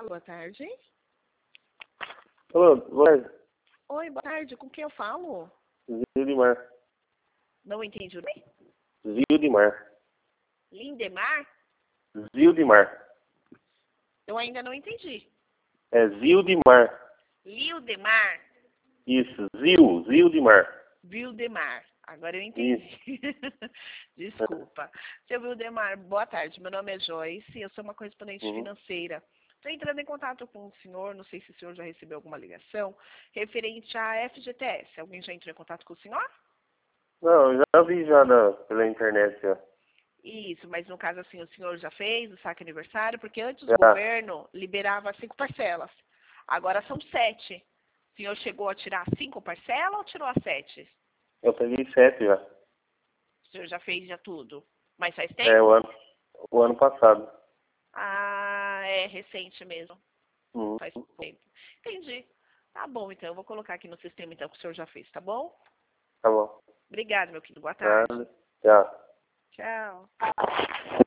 Boa tarde. Alô, boa tarde. Oi, boa tarde. Com quem eu falo? Zildimar. Não entendi o nome. Zildimar. Lindemar? Zildimar. Eu ainda não entendi. É Zildimar. Lildemar? Isso, Zildimar. Vildemar. Agora eu entendi. Desculpa. Seu Vildemar, boa tarde. Meu nome é Joyce, eu sou uma correspondente financeira. Estou entrando em contato com o senhor, não sei se o senhor já recebeu alguma ligação, referente à FGTS. Alguém já entrou em contato com o senhor? Não, eu já vi pela internet já. Isso, mas no caso assim, o senhor já fez o saque aniversário, porque antes o Já. governo liberava 5 parcelas. Agora são 7. O senhor chegou a tirar 5 parcelas ou tirou as 7? Eu peguei 7 já. O senhor já fez já tudo. Mas faz tempo? É, o ano passado. Ah, é recente mesmo. Uhum. Faz pouco tempo. Entendi. Tá bom, então. Eu vou colocar aqui no sistema, então, que o senhor já fez, tá bom? Tá bom. Obrigado, meu querido. Boa tarde. Nada. Já. Tchau.